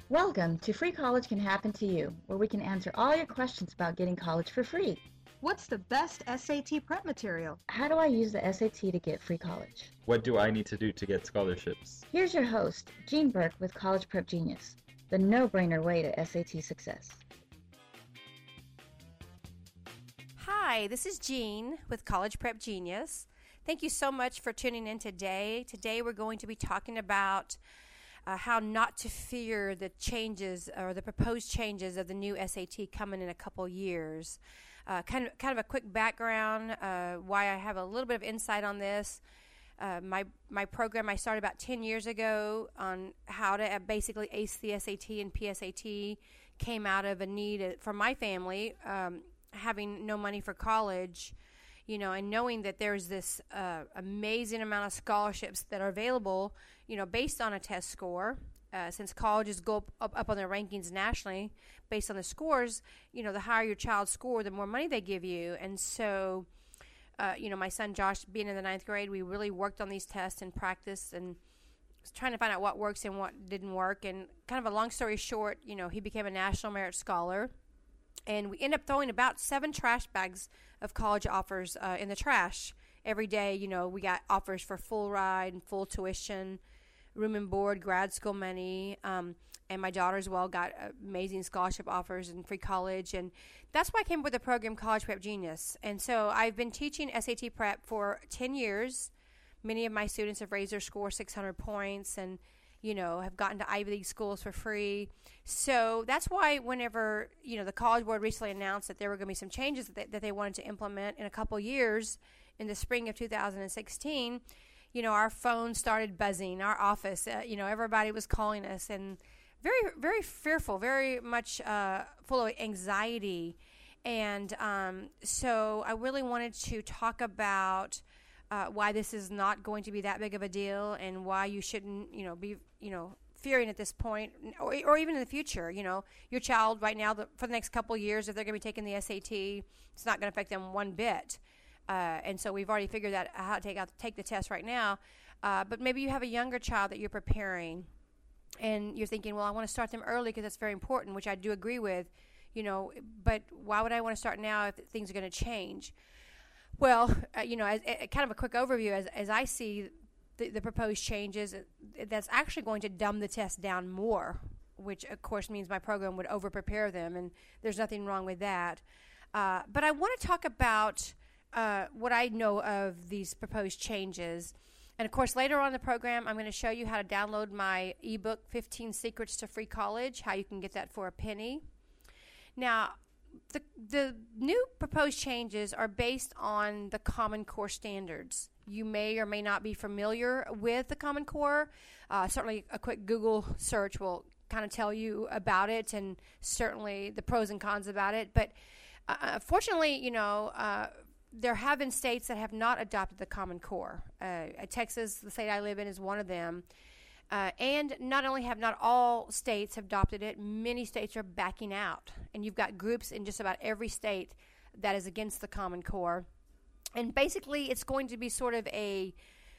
Welcome to Free College Can Happen to You, where we can answer all your questions about getting college for free. What's the best SAT prep material? How do I use the SAT to get free college? What do I need to do to get scholarships? Here's your host, Gene Burke with College Prep Genius, the no-brainer way to SAT success. Hi, this is Jean with College Prep Genius. Thank you so much for tuning in today. Today we're going to be talking about how not to fear the changes or the proposed changes of the new SAT coming in a couple years. Kind of a quick background, why I have a little bit of insight on this. My program I started about 10 years ago on how to basically ace the SAT and PSAT came out of a need for my family, having no money for college, and knowing that there's this amazing amount of scholarships that are available, based on a test score. Since colleges go up on their rankings nationally based on the scores, the higher your child score, the more money they give you. And so, my son Josh, being in the 9th grade, we really worked on these tests and practiced and was trying to find out what works and what didn't work. And kind of a long story short, he became a National Merit Scholar. And we end up throwing about 7 trash bags of college offers in the trash every day. We got offers for full ride and full tuition, room and board, grad school money, and my daughter as well got amazing scholarship offers and free college. And that's why I came up with the program College Prep Genius. And so I've been teaching SAT prep for 10 years. Many of my students have raised their score 600 points and have gotten to Ivy League schools for free. So that's why whenever, the College Board recently announced that there were going to be some changes that they wanted to implement in a couple years in the spring of 2016, our phone started buzzing, our office, everybody was calling us and very, very fearful, very much full of anxiety. And so I really wanted to talk about why this is not going to be that big of a deal and why you shouldn't, be, fearing at this point or even in the future. Your child right now, for the next couple of years, if they're going to be taking the SAT, it's not going to affect them one bit. And so we've already figured out how to take the test right now. But maybe you have a younger child that you're preparing and you're thinking, well, I want to start them early because that's very important, which I do agree with, but why would I want to start now if things are going to change? Well, as kind of a quick overview, as I see the proposed changes, that's actually going to dumb the test down more, which, of course, means my program would over-prepare them, and there's nothing wrong with that. But I want to talk about what I know of these proposed changes. And, of course, later on in the program, I'm going to show you how to download my ebook, 15 Secrets to Free College, how you can get that for a penny. Now, the new proposed changes are based on the Common Core standards. You may or may not be familiar with the Common Core. Certainly a quick Google search will kind of tell you about it and certainly the pros and cons about it. But fortunately, there have been states that have not adopted the Common Core. Texas, the state I live in, is one of them. And not only have not all states adopted it, many states are backing out. And you've got groups in just about every state that is against the Common Core. And basically, it's going to be sort of a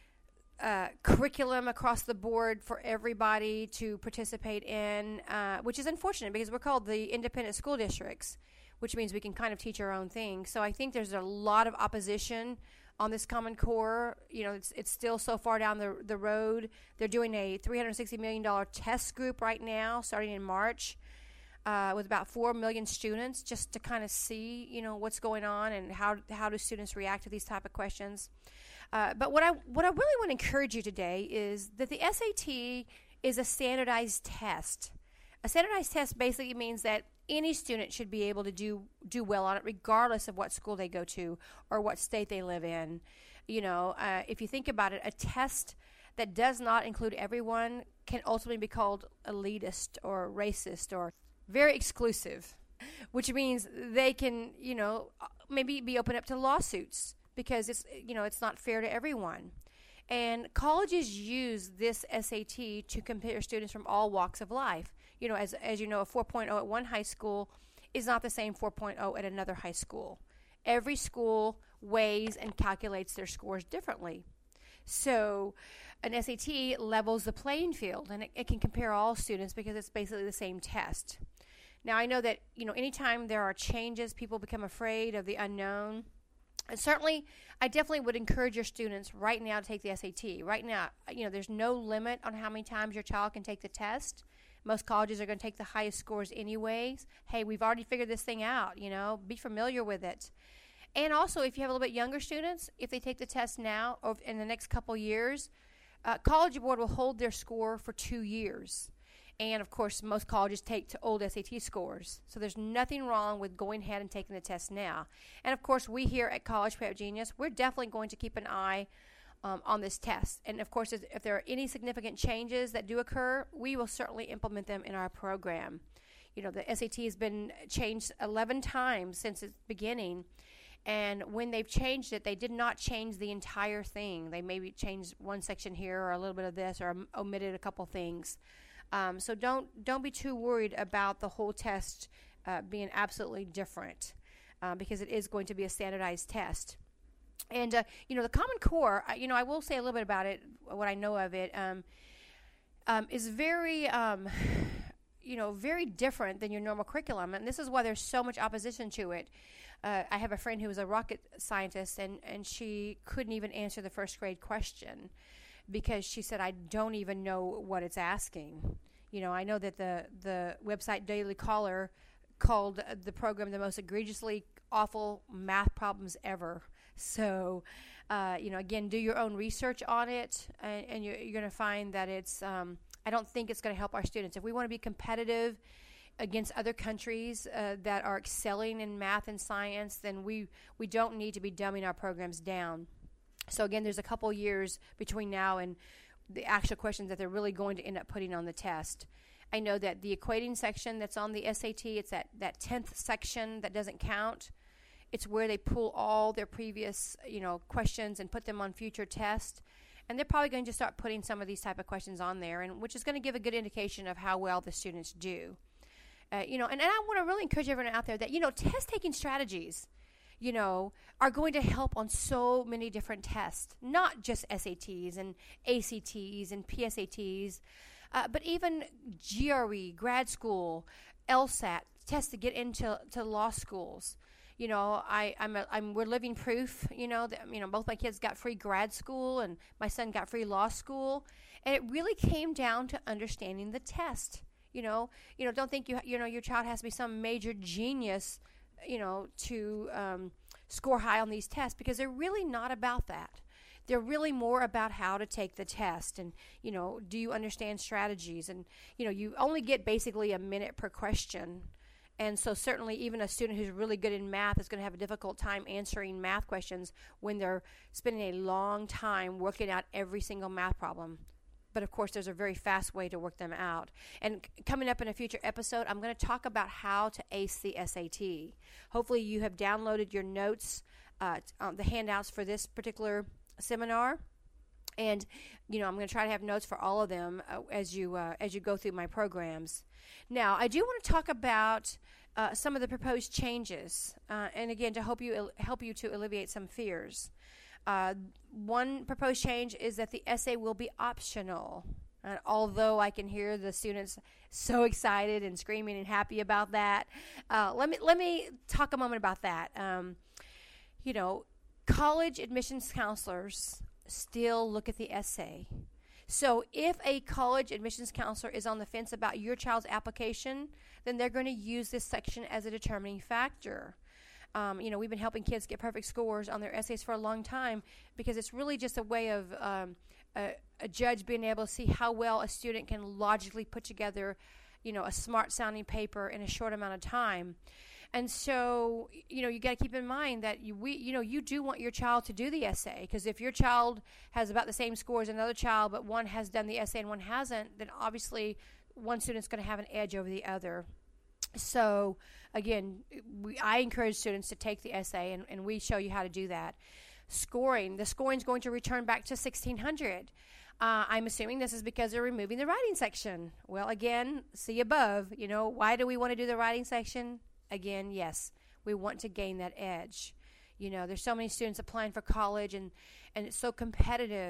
curriculum across the board for everybody to participate in, which is unfortunate because we're called the independent school districts, which means we can kind of teach our own thing. So I think there's a lot of opposition on this Common Core. It's still so far down the road. They're doing a $360 million test group right now, starting in March, with about 4 million students, just to kind of see, what's going on and how do students react to these type of questions. But what I really want to encourage you today is that the SAT is a standardized test. A standardized test basically means that any student should be able to do well on it, regardless of what school they go to or what state they live in. If you think about it, a test that does not include everyone can ultimately be called elitist or racist or very exclusive, which means they can, maybe be open up to lawsuits because it's not fair to everyone. And colleges use this SAT to compare students from all walks of life. As you know, a 4.0 at one high school is not the same 4.0 at another high school. Every school weighs and calculates their scores differently. So an SAT levels the playing field, and it can compare all students because it's basically the same test. Now, I know that, anytime there are changes, people become afraid of the unknown. And certainly, I definitely would encourage your students right now to take the SAT. Right now, there's no limit on how many times your child can take the test. Most colleges are going to take the highest scores anyways. Hey, we've already figured this thing out, be familiar with it. And also, if you have a little bit younger students, if they take the test now or in the next couple years, College Board will hold their score for 2 years. And, of course, most colleges take to old SAT scores. So there's nothing wrong with going ahead and taking the test now. And, of course, we here at College Prep Genius, we're definitely going to keep an eye on this test. And, of course, if there are any significant changes that do occur, we will certainly implement them in our program. The SAT has been changed 11 times since its beginning. And when they've changed it, they did not change the entire thing. They maybe changed one section here or a little bit of this or omitted a couple things. So don't be too worried about the whole test being absolutely different because it is going to be a standardized test. And, the Common Core, I will say a little bit about it, what I know of it, is very, very different than your normal curriculum. And this is why there's so much opposition to it. I have a friend who was a rocket scientist, and she couldn't even answer the first grade question because she said, I don't even know what it's asking. I know that the website Daily Caller called the program the most egregiously awful math problems ever. So, again, do your own research on it, and you're going to find that it's, I don't think it's going to help our students. If we want to be competitive against other countries that are excelling in math and science, then we don't need to be dumbing our programs down. So again, there's a couple years between now and the actual questions that they're really going to end up putting on the test. I know that the equating section that's on the SAT, it's that 10th section that doesn't count. It's where they pull all their previous, questions and put them on future tests. And they're probably going to start putting some of these type of questions on there, and which is going to give a good indication of how well the students do. And I want to really encourage everyone out there that, test-taking strategies, are going to help on so many different tests, not just SATs and ACTs and PSATs, but even GRE, grad school, LSAT, tests to get into law schools. We're living proof, that, both my kids got free grad school and my son got free law school. And it really came down to understanding the test. Don't think your child has to be some major genius, to score high on these tests, because they're really not about that. They're really more about how to take the test and, do you understand strategies? And, you only get basically a minute per question. And so certainly even a student who's really good in math is going to have a difficult time answering math questions when they're spending a long time working out every single math problem. But, of course, there's a very fast way to work them out. And coming up in a future episode, I'm going to talk about how to ace the SAT. Hopefully you have downloaded your notes, the handouts for this particular seminar. And, I'm going to try to have notes for all of them as you go through my programs. Now, I do want to talk about some of the proposed changes, and, again, to help you to alleviate some fears. One proposed change is that the essay will be optional. Although I can hear the students so excited and screaming and happy about that, let me talk a moment about that. College admissions counselors still look at the essay. So if a college admissions counselor is on the fence about your child's application, then they're going to use this section as a determining factor. We've been helping kids get perfect scores on their essays for a long time because it's really just a way of a judge being able to see how well a student can logically put together, a smart-sounding paper in a short amount of time. And so, you got to keep in mind that you do want your child to do the essay, because if your child has about the same score as another child, but one has done the essay and one hasn't, then obviously one student's going to have an edge over the other. So, again, I encourage students to take the essay, and we show you how to do that. The scoring is going to return back to 1600. I'm assuming this is because they're removing the writing section. Well, again, see above, why do we want to do the writing section? Again, yes, we want to gain that edge. There's so many students applying for college, and it's so competitive.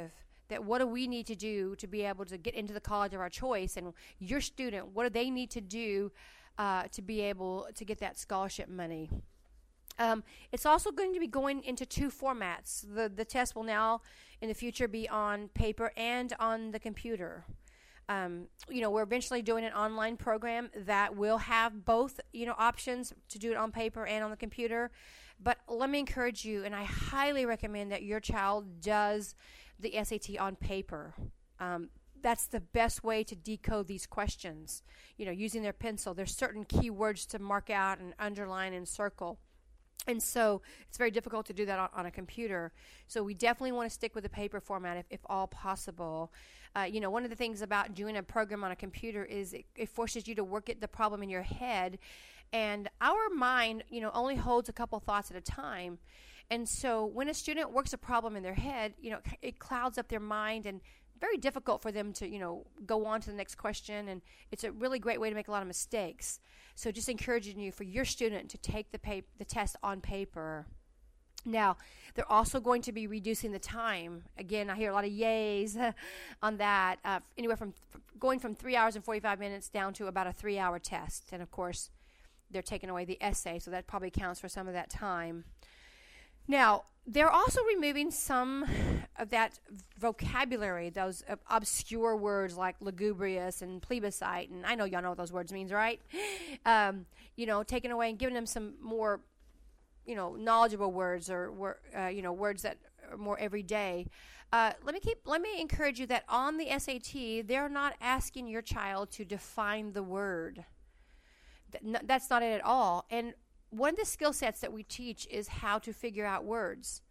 that what do we need to do to be able to get into the college of our choice, and your student, what do they need to do to be able to get that scholarship money. It's also going to be going into 2 formats. The test will now in the future be on paper and on the computer. We're eventually doing an online program that will have both, options to do it on paper and on the computer. But let me encourage you, and I highly recommend that your child does the SAT on paper. That's the best way to decode these questions, using their pencil. There's certain keywords to mark out and underline and circle. And so it's very difficult to do that on a computer. So we definitely want to stick with the paper format if all possible. One of the things about doing a program on a computer is it forces you to work at the problem in your head. And our mind, only holds a couple thoughts at a time. And so when a student works a problem in their head, it clouds up their mind and very difficult for them to, go on to the next question. And it's a really great way to make a lot of mistakes. So just encouraging you for your student to take the test on paper. Now, they're also going to be reducing the time. Again, I hear a lot of yays on that. Anywhere from going from 3 hours and 45 minutes down to about a 3-hour test. And, of course, they're taking away the essay, so that probably counts for some of that time. Now, they're also removing some of that vocabulary, those obscure words like lugubrious and plebiscite, and I know y'all know what those words means, right? Taking away and giving them some more, knowledgeable words or words that are more everyday. Let me encourage you that on the SAT, they're not asking your child to define the word. That's not it at all. And one of the skill sets that we teach is how to figure out words,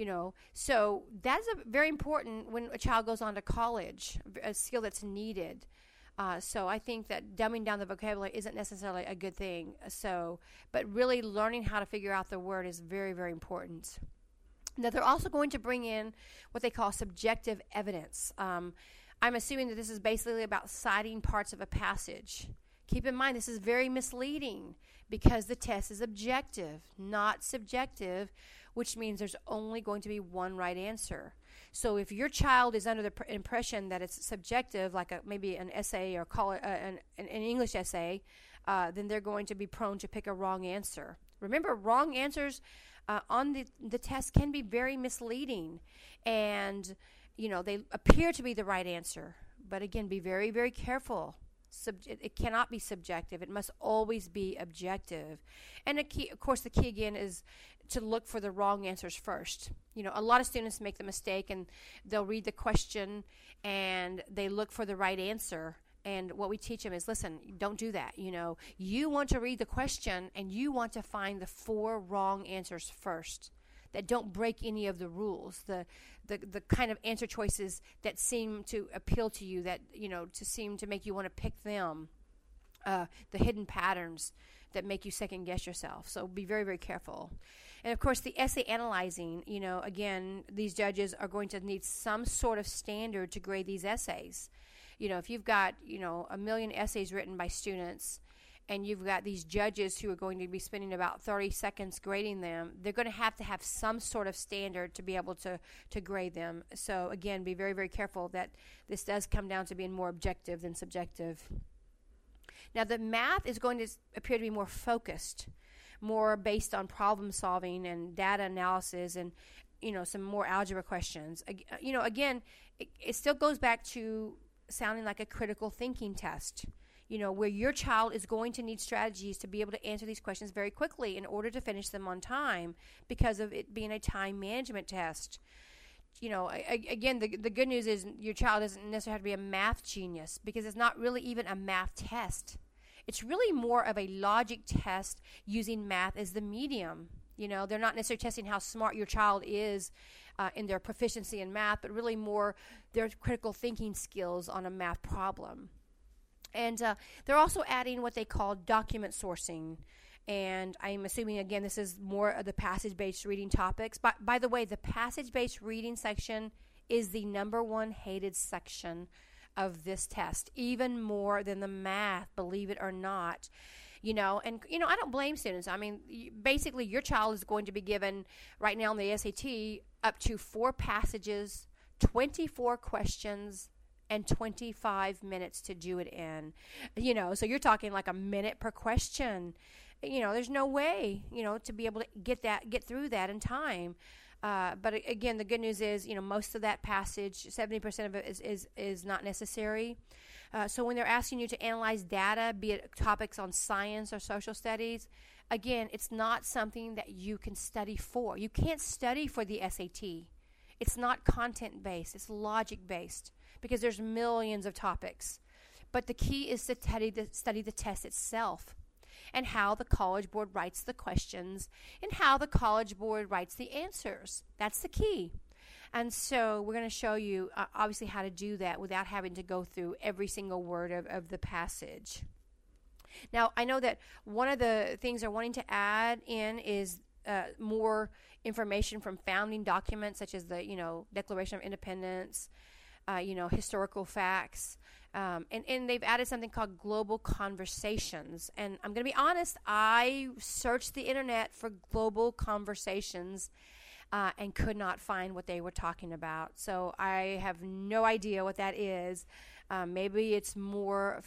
So that's very important when a child goes on to college, a skill that's needed. So I think that dumbing down the vocabulary isn't necessarily a good thing. But really learning how to figure out the word is very, very important. Now, they're also going to bring in what they call subjective evidence. I'm assuming that this is basically about citing parts of a passage. Keep in mind, this is very misleading because the test is objective, not subjective, which means there's only going to be one right answer. So if your child is under the impression that it's subjective, like maybe an essay or an English essay, then they're going to be prone to pick a wrong answer. Remember, wrong answers on the test can be very misleading, and they appear to be the right answer. But again, be very, very careful. It cannot be subjective. It must always be objective. And the key again is to look for the wrong answers first. A lot of students make the mistake and they'll read the question and they look for the right answer. And what we teach them is, listen, don't do that. You want to read the question and you want to find the 4 wrong answers first that don't break any of the rules, the kind of answer choices that seem to appeal to you, that to seem to make you want to pick them, the hidden patterns that make you second guess yourself. So be very, very careful. And of course, the essay analyzing, again, these judges are going to need some sort of standard to grade these essays. If you've got a million essays written by students, and you've got these judges who are going to be spending about 30 seconds grading them, they're going to have some sort of standard to be able to grade them. So again, be very, very careful that this does come down to being more objective than subjective. Now, the math is going to appear to be more focused, more based on problem solving and data analysis and, some more algebra questions. Again, it still goes back to sounding like a critical thinking test. Where your child is going to need strategies to be able to answer these questions very quickly in order to finish them on time because of it being a time management test. Again, the good news is your child doesn't necessarily have to be a math genius because it's not really even a math test. It's really more of a logic test using math as the medium. They're not necessarily testing how smart your child is in their proficiency in math, but really more their critical thinking skills on a math problem. And they're also adding what they call document sourcing. And I'm assuming, again, this is more of the passage-based reading topics. But by the way, the passage-based reading section is the number 1 hated section of this test, even more than the math, believe it or not. And I don't blame students. I mean, basically, your child is going to be given, right now on the SAT, up to 4 passages 24 questions and 25 minutes to do it in. So you're talking like a minute per question. There's no way, to be able to get through that in time. But again, the good news is, most of that passage, 70% of it is not necessary. So when they're asking you to analyze data, be it topics on science or social studies, again, it's not something that you can study for. You can't study for the SAT. It's not content-based. It's logic-based because there's millions of topics. But the key is to study the test itself and how the College Board writes the questions and how the College Board writes the answers. That's the key. And so we're going to show you, obviously, how to do that without having to go through every single word of the passage. Now, I know that one of the things they're wanting to add in is more information from founding documents, such as the, Declaration of Independence, historical facts. And they've added something called global conversations. And I'm going to be honest, I searched the internet for global conversations and could not find what they were talking about. So I have no idea what that is. Maybe it's more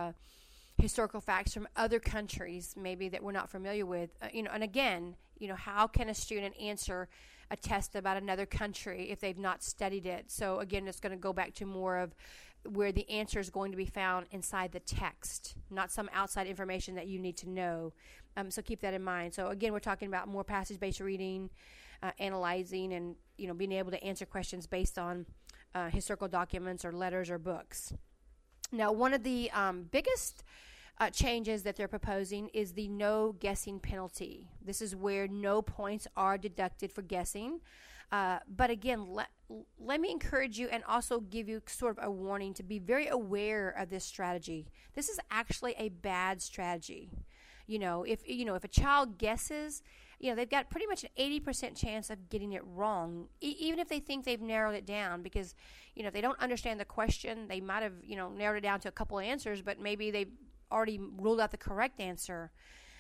historical facts from other countries, maybe that we're not familiar with. And again, how can a student answer a test about another country if they've not studied it? So again, it's going to go back to more of where the answer is going to be found inside the text, not some outside information that you need to know. So keep that in mind. So again, we're talking about more passage-based reading, analyzing, and being able to answer questions based on historical documents or letters or books. Now, one of the biggest changes that they're proposing is the no guessing penalty. This is where no points are deducted for guessing. But again, let me encourage you and also give you sort of a warning to be very aware of this strategy. This is actually a bad strategy. If a child guesses, they've got pretty much an 80% chance of getting it wrong, even if they think they've narrowed it down, because, if they don't understand the question, they might have, narrowed it down to a couple of answers, but maybe they've already ruled out the correct answer.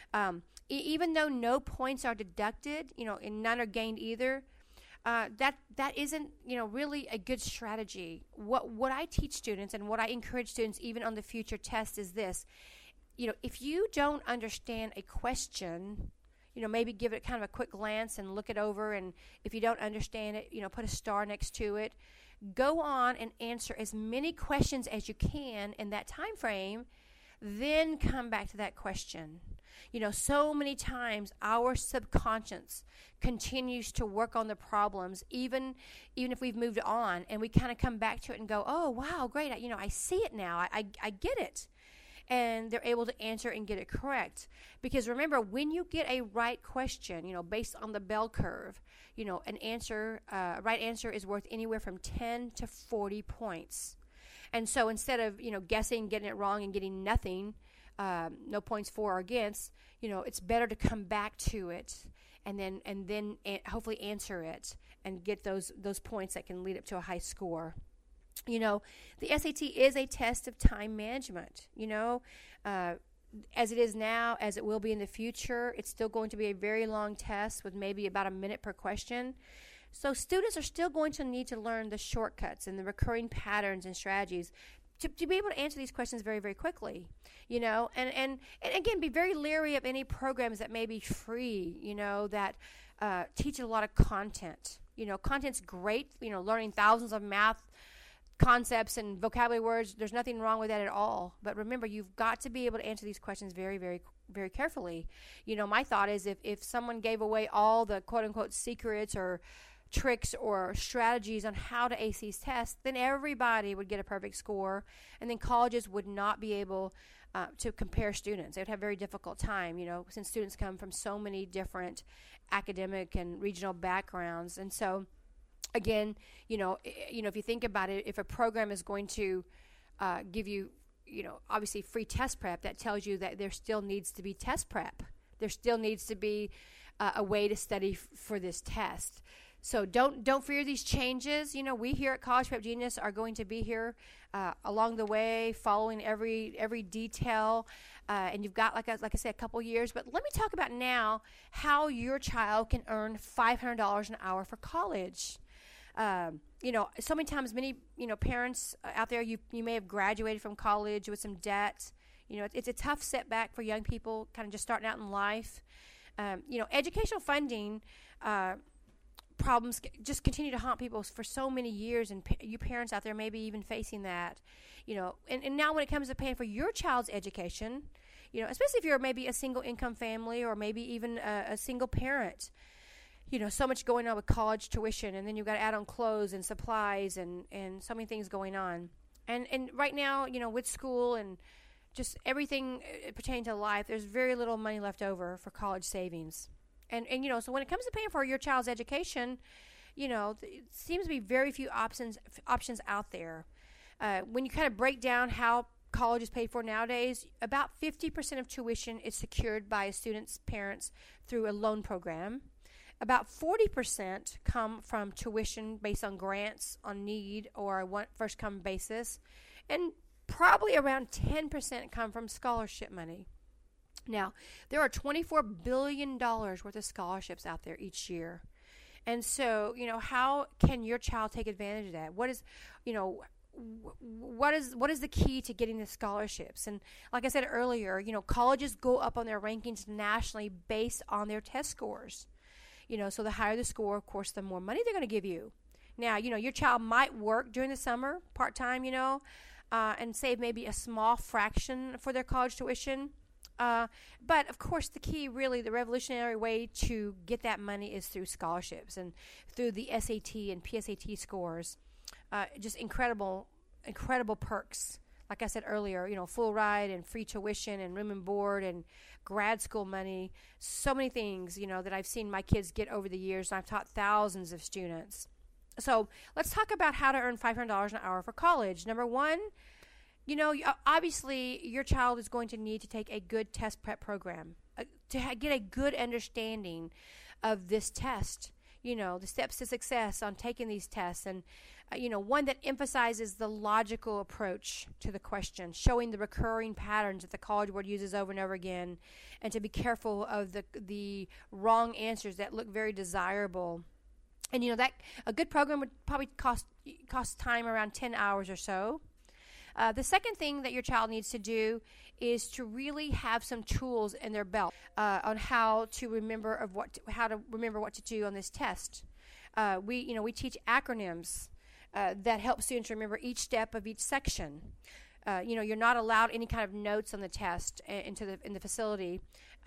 Even though no points are deducted, and none are gained either, that isn't, really a good strategy. What I teach students and what I encourage students even on the future test is this. If you don't understand a question, maybe give it kind of a quick glance and look it over, and if you don't understand it, put a star next to it. Go on and answer as many questions as you can in that time frame, then come back to that question. So many times our subconscious continues to work on the problems, even if we've moved on, and we kind of come back to it and go, oh, wow, great, I see it now, I get it. And they're able to answer and get it correct. Because remember, when you get a right question, based on the bell curve, an answer, right answer is worth anywhere from 10 to 40 points. And so instead of, guessing, getting it wrong, and getting nothing, no points for or against, it's better to come back to it and then hopefully answer it and get those points that can lead up to a high score. The SAT is a test of time management, as it is now, as it will be in the future. It's still going to be a very long test with maybe about a minute per question. So students are still going to need to learn the shortcuts and the recurring patterns and strategies to be able to answer these questions very, very quickly, and again, be very leery of any programs that may be free, that teach a lot of content. Content's great, learning thousands of math concepts and vocabulary words. There's nothing wrong with that at all. But remember, you've got to be able to answer these questions very, very, very carefully. My thought is if someone gave away all the quote-unquote secrets or tricks or strategies on how to ace these tests, then everybody would get a perfect score, and then colleges would not be able to compare students. They would have a very difficult time, since students come from so many different academic and regional backgrounds. And so again, if you think about it, if a program is going to give you, obviously free test prep, that tells you that there still needs to be test prep. There still needs to be a way to study for this test. So don't fear these changes. We here at College Prep Genius are going to be here along the way, following every detail. And you've got, like I said, a couple years. But let me talk about now how your child can earn $500 an hour for college. So many times, many, parents out there, you may have graduated from college with some debt. It's a tough setback for young people kind of just starting out in life. Educational funding problems just continue to haunt people for so many years, and you parents out there may be even facing that. And now when it comes to paying for your child's education, especially if you're maybe a single income family or maybe even a single parent, so much going on with college tuition, and then you've got to add on clothes and supplies and so many things going on. And right now, with school and just everything pertaining to life, there's very little money left over for college savings. And so when it comes to paying for your child's education, it seems to be very few options out there. When you kind of break down how college is paid for nowadays, about 50% of tuition is secured by a student's parents through a loan program. About 40% come from tuition based on grants on need or a first-come basis. And probably around 10% come from scholarship money. Now, there are $24 billion worth of scholarships out there each year. And so, how can your child take advantage of that? What is the key to getting the scholarships? And like I said earlier, colleges go up on their rankings nationally based on their test scores. So the higher the score, of course, the more money they're going to give you. Now, your child might work during the summer part-time, and save maybe a small fraction for their college tuition. But, of course, the key, really, the revolutionary way to get that money is through scholarships and through the SAT and PSAT scores. Just incredible perks. Like I said earlier, full ride and free tuition and room and board and grad school money. So many things, that I've seen my kids get over the years. And I've taught thousands of students. So let's talk about how to earn $500 an hour for college. Number one, obviously your child is going to need to take a good test prep program to get a good understanding of this test, the steps to success on taking these tests, and one that emphasizes the logical approach to the question, showing the recurring patterns that the College Board uses over and over again, and to be careful of the wrong answers that look very desirable. And that a good program would probably cost time around 10 hours or so. The second thing that your child needs to do is to really have some tools in their belt on how to remember what to do on this test. We teach acronyms that help students remember each step of each section. You're not allowed any kind of notes on the test in the facility.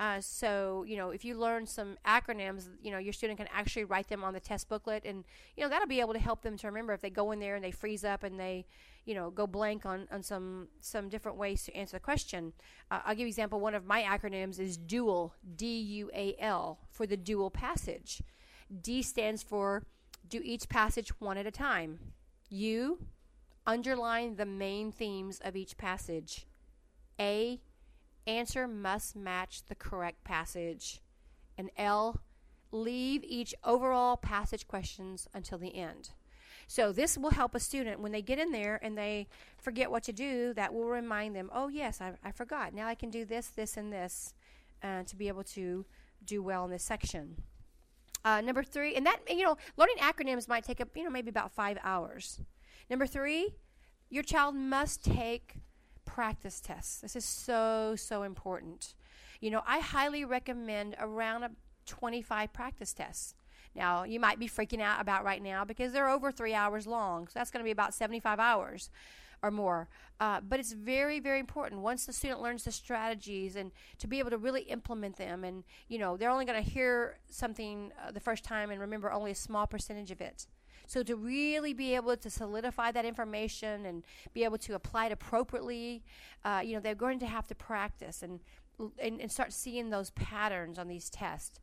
So if you learn some acronyms, your student can actually write them on the test booklet, and that'll be able to help them to remember if they go in there and they freeze up and they go blank on some different ways to answer the question. I'll give you an example. One of my acronyms is DUAL, D-U-A-L, for the dual passage. D stands for do each passage one at a time. U, underline the main themes of each passage. A, answer must match the correct passage. And L, leave each overall passage questions until the end. So this will help a student when they get in there and they forget what to do. That will remind them, oh yes, I forgot. Now I can do this, this, and this to be able to do well in this section. Number 3, and that, learning acronyms might take up, maybe about 5 hours. Number 3, your child must take practice tests. This is so, so important. I highly recommend around 25 practice tests. Now, you might be freaking out about right now because they're over 3 hours long. So that's going to be about 75 hours or more. But it's very, very important once the student learns the strategies and to be able to really implement them. And, they're only going to hear something the first time and remember only a small percentage of it. So to really be able to solidify that information and be able to apply it appropriately, they're going to have to practice and start seeing those patterns on these tests.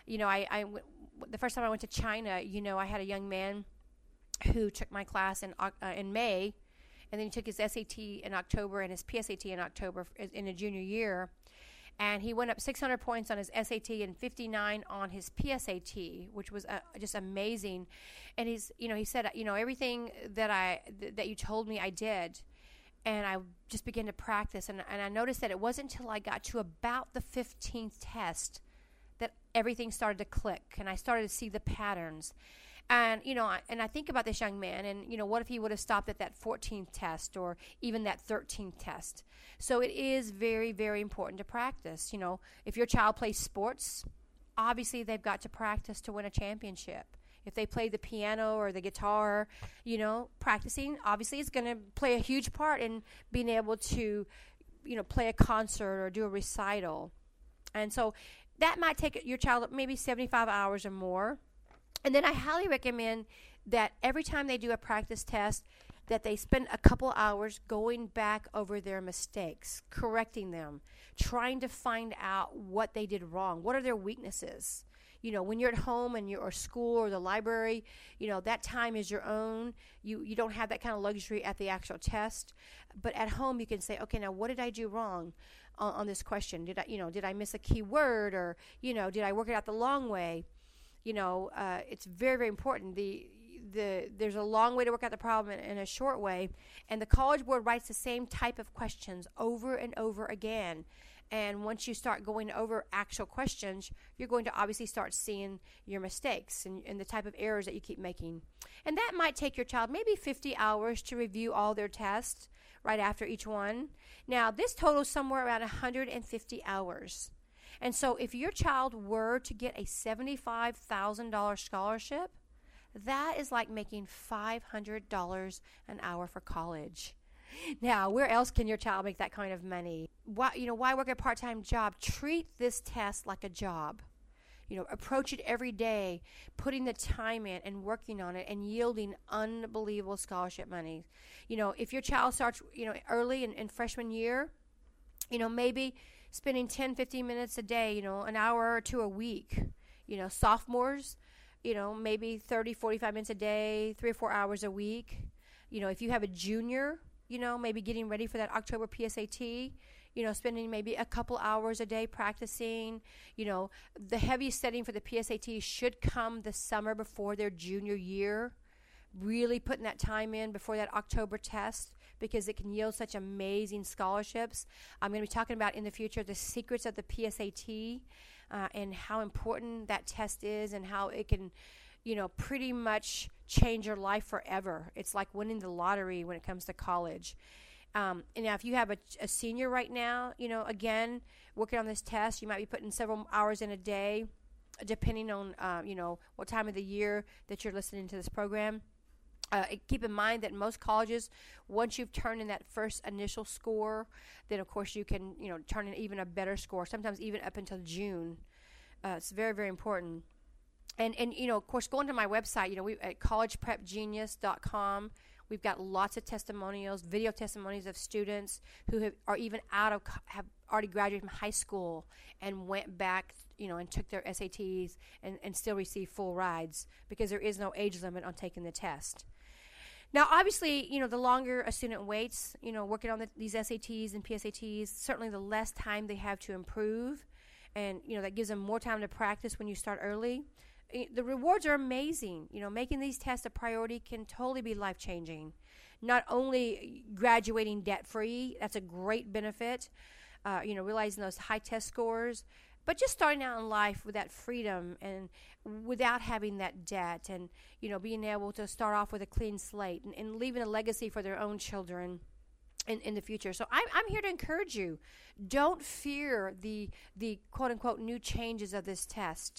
The first time I went to China, I had a young man who took my class in May, and then he took his SAT in October and his PSAT in October in a junior year. And he went up 600 points on his SAT and 59 on his PSAT, which was just amazing. And he said, everything that you told me I did. And I just began to practice. And I noticed that it wasn't until I got to about the 15th test that everything started to click. And I started to see the patterns. And, and I think about this young man, and, what if he would have stopped at that 14th test or even that 13th test? So it is very, very important to practice. If your child plays sports, obviously they've got to practice to win a championship. If they play the piano or the guitar, practicing obviously is going to play a huge part in being able to, play a concert or do a recital. And so that might take your child maybe 75 hours or more. And then I highly recommend that every time they do a practice test, that they spend a couple hours going back over their mistakes, correcting them, trying to find out what they did wrong. What are their weaknesses? When you're at home and you're or school or the library, that time is your own. You don't have that kind of luxury at the actual test. But at home, you can say, okay, now what did I do wrong on this question? Did I miss a key word, or, did I work it out the long way? It's very, very important. There's a long way to work out the problem in a short way. And the College Board writes the same type of questions over and over again. And once you start going over actual questions, you're going to obviously start seeing your mistakes and the type of errors that you keep making. And that might take your child maybe 50 hours to review all their tests right after each one. Now, this totals somewhere around 150 hours. And so if your child were to get a $75,000 scholarship, that is like making $500 an hour for college. Now, where else can your child make that kind of money? Why work a part-time job? Treat this test like a job. Approach it every day, putting the time in and working on it and yielding unbelievable scholarship money. If your child starts, early in freshman year, maybe spending 10, 15 minutes a day, an hour or two a week. Sophomores, maybe 30, 45 minutes a day, 3 or 4 hours a week. If you have a junior, maybe getting ready for that October PSAT, spending maybe a couple hours a day practicing. The heaviest studying for the PSAT should come the summer before their junior year, really putting that time in before that October test, because it can yield such amazing scholarships. I'm going to be talking about in the future the secrets of the PSAT and how important that test is and how it can pretty much change your life forever. It's like winning the lottery when it comes to college. And now if you have a senior right now, again, working on this test, you might be putting several hours in a day, depending on, what time of the year that you're listening to this program. Keep in mind that most colleges, once you've turned in that first initial score, then of course you can, turn in even a better score, sometimes even up until June. It's very, very important. And of course, going to my website, we at collegeprepgenius.com, we've got lots of testimonials, video testimonies of students who have already graduated from high school and went back, and took their SATs and still receive full rides because there is no age limit on taking the test. Now, obviously, the longer a student waits, working on these SATs and PSATs, certainly the less time they have to improve. And, that gives them more time to practice when you start early. The rewards are amazing. Making these tests a priority can totally be life-changing. Not only graduating debt-free, that's a great benefit, realizing those high test scores, but just starting out in life with that freedom and without having that debt and, being able to start off with a clean slate and leaving a legacy for their own children in the future. So I'm here to encourage you. Don't fear the quote-unquote new changes of this test.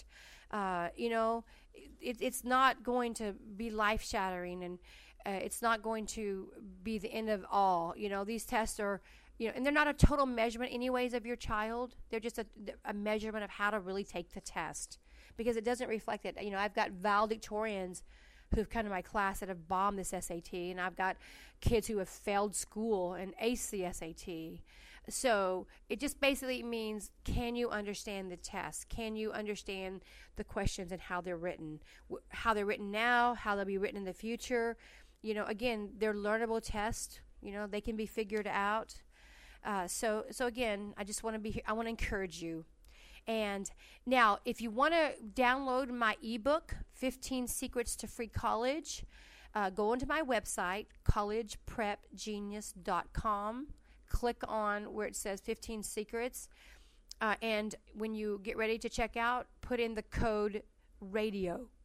It's not going to be life-shattering, and it's not going to be the end of all. These tests are, and they're not a total measurement anyways of your child. They're just a measurement of how to really take the test, because it doesn't reflect it. I've got valedictorians who've come to my class that have bombed this SAT, and I've got kids who have failed school and aced the SAT. So it just basically means, can you understand the test? Can you understand the questions and how they're written? How they're written now, how they'll be written in the future. Again, they're learnable tests. They can be figured out. So again, I just want to be here. I want to encourage you. And now, if you want to download my ebook, 15 Secrets to Free College, go onto my website, collegeprepgenius.com. Click on where it says 15 Secrets. And when you get ready to check out, put in the code RADIO,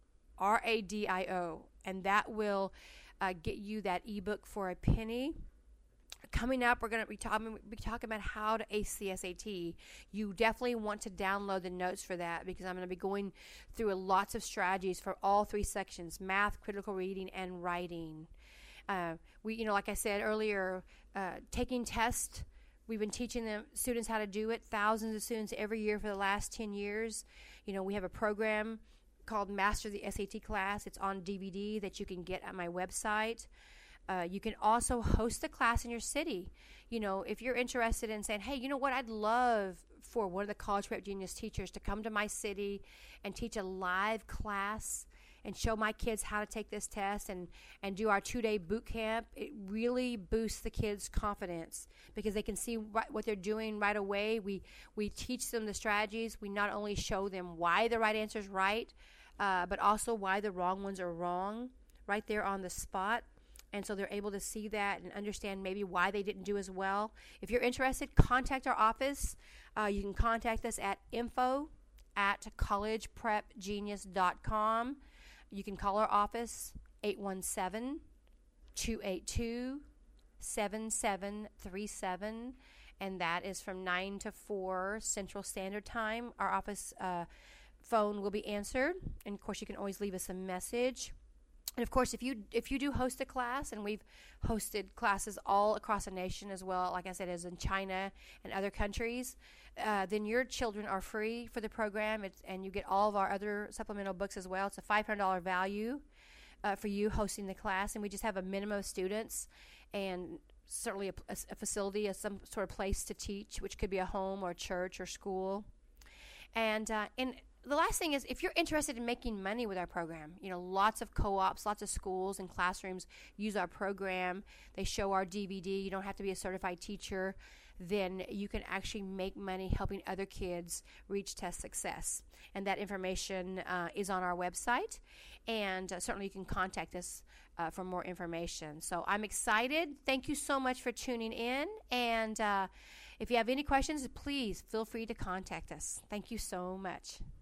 RADIO, and that will get you that ebook for a penny. Coming up, we're going to be talking about how to ace the SAT. You definitely want to download the notes for that, because I'm going to be going through lots of strategies for all 3 sections: math, critical reading, and writing. Like I said earlier, taking tests. We've been teaching the students how to do it, thousands of students every year for the last 10 years. We have a program called Master the SAT Class. It's on DVD that you can get at my website. You can also host a class in your city. If you're interested in saying, hey, you know what, I'd love for one of the College Prep Genius teachers to come to my city and teach a live class and show my kids how to take this test and do our 2-day boot camp. It really boosts the kids' confidence because they can see what they're doing right away. We teach them the strategies. We not only show them why the right answer is right, but also why the wrong ones are wrong right there on the spot. And so they're able to see that and understand maybe why they didn't do as well. If you're interested, contact our office. You can contact us at info@collegeprepgenius.com. You can call our office, 817-282-7737, and that is from 9 to 4 Central Standard Time. Our office phone will be answered, and, of course, you can always leave us a message. And, of course, if you do host a class, and we've hosted classes all across the nation as well, like I said, as in China and other countries, then your children are free for the program, and you get all of our other supplemental books as well. It's a $500 value for you hosting the class, and we just have a minimum of students and certainly a facility, some sort of place to teach, which could be a home or a church or school. And the last thing is, if you're interested in making money with our program, lots of co-ops, lots of schools and classrooms use our program. They show our DVD. You don't have to be a certified teacher. Then you can actually make money helping other kids reach test success. And that information is on our website. And certainly you can contact us for more information. So I'm excited. Thank you so much for tuning in. And if you have any questions, please feel free to contact us. Thank you so much.